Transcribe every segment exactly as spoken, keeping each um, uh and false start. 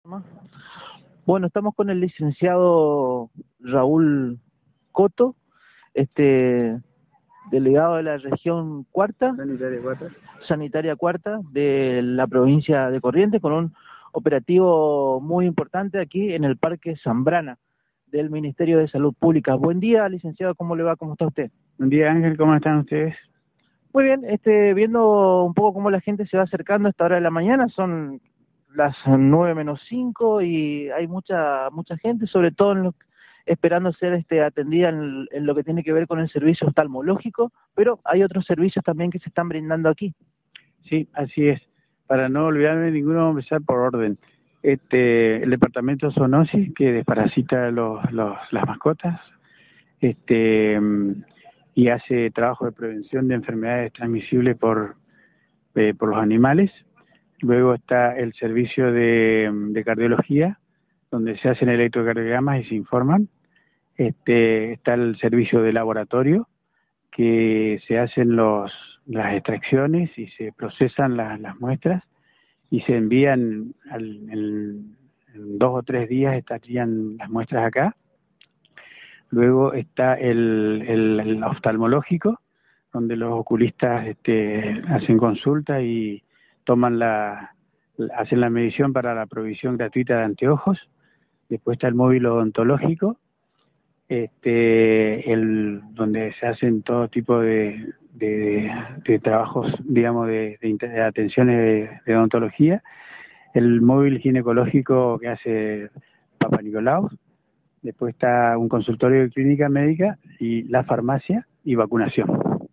Bueno, estamos con el licenciado Raúl Coto, este delegado de la región cuarta, Sanitaria cuarta. sanitaria cuarta de la provincia de Corrientes, con un operativo muy importante aquí en el Parque Zambrana del Ministerio de Salud Pública. Buen día, licenciado, ¿cómo le va? ¿Cómo está usted? Buen día, Ángel, ¿cómo están ustedes? Muy bien, este, viendo un poco cómo la gente se va acercando a esta hora de la mañana, son las nueve menos cinco y hay mucha mucha gente, sobre todo en lo, esperando ser este, atendida en, en lo que tiene que ver con el servicio oftalmológico, pero hay otros servicios también que se están brindando aquí. Sí, así es. Para no olvidarme de ninguno, vamos a empezar por orden. Este, el departamento de zoonosis, que desparasita los, los, las mascotas, este, y hace trabajo de prevención de enfermedades transmisibles por, eh, por los animales. Luego está el servicio de, de cardiología, donde se hacen electrocardiogramas y se informan. Este, está el servicio de laboratorio, que se hacen los, las extracciones y se procesan la, las muestras y se envían al, en, en dos o tres días estarían las muestras acá. Luego está el, el, el oftalmológico, donde los oculistas este, hacen consulta y toman la, hacen la medición para la provisión gratuita de anteojos. Después está el móvil odontológico, este, el, donde se hacen todo tipo de, de, de trabajos, digamos, de, de, de atenciones de, de odontología. El móvil ginecológico que hace Papa Nicolau. Después está un consultorio de clínica médica y la farmacia y vacunación.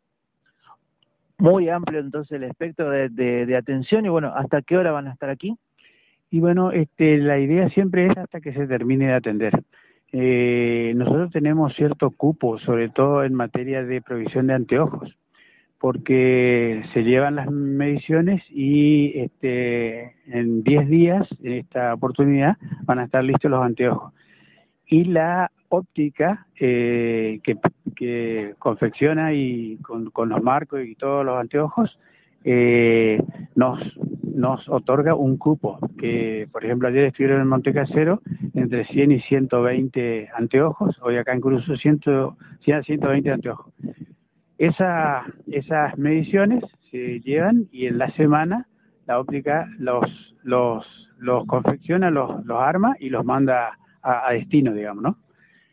Muy amplio entonces el espectro de, de, de atención y bueno, ¿hasta qué hora van a estar aquí? Y bueno, este, la idea siempre es hasta que se termine de atender. Eh, nosotros tenemos cierto cupo, sobre todo en materia de provisión de anteojos, porque se llevan las mediciones y este, en diez días, en esta oportunidad, van a estar listos los anteojos. Y la óptica eh, que, que confecciona y con, con los marcos y todos los anteojos, eh, nos, nos otorga un cupo, que por ejemplo ayer estuvieron en Montecasero entre cien y ciento veinte anteojos, hoy acá en Cruz cien, cien a ciento veinte anteojos. Esa, esas mediciones se llevan y en la semana la óptica los, los, los confecciona, los, los arma y los manda a, a destino, digamos, ¿no?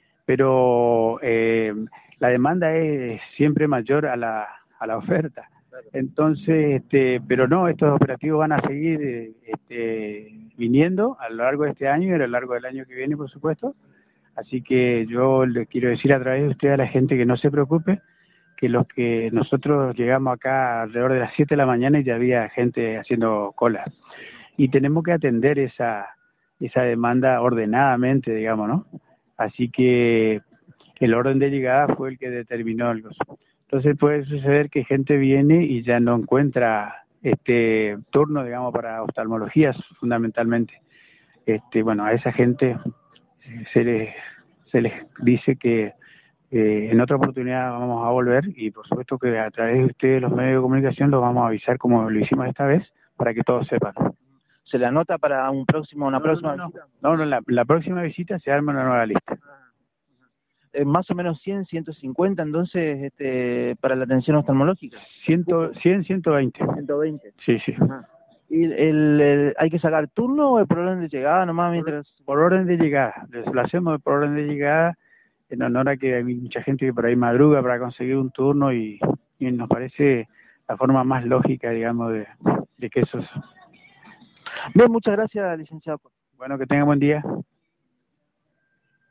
Pero eh, la demanda es siempre mayor a la, a la oferta. Entonces, este, pero no, estos operativos van a seguir este, viniendo a lo largo de este año y a lo largo del año que viene, por supuesto. Así que yo le quiero decir a través de usted a la gente que no se preocupe, que los que nosotros llegamos acá alrededor de las siete de la mañana y ya había gente haciendo cola. Y tenemos que atender esa, esa demanda ordenadamente, digamos, ¿no? Así que el orden de llegada fue el que determinó algo. Entonces puede suceder que gente viene y ya no encuentra este turno, digamos, para oftalmología fundamentalmente. Este, bueno, a esa gente se les, se les dice que eh, en otra oportunidad vamos a volver y por supuesto que a través de ustedes, los medios de comunicación, los vamos a avisar como lo hicimos esta vez para que todos sepan. ¿Se le anota para un próximo, una no, próxima no, no, visita? No, no, la, la próxima visita se arma una nueva lista. Eh, más o menos cien, ciento cincuenta entonces este, para la atención oftalmológica. cien, cien, ciento veinte. ciento veinte. Sí, sí. Ajá. ¿Y el, el, el, hay que sacar turno o por orden de llegada nomás? Mientras... Por, por orden de llegada. Lo hacemos por orden de llegada en honor a que hay mucha gente que por ahí madruga para conseguir un turno y, y nos parece la forma más lógica, digamos, de, de que eso es. Bien, muchas gracias, licenciado. Bueno, que tenga buen día.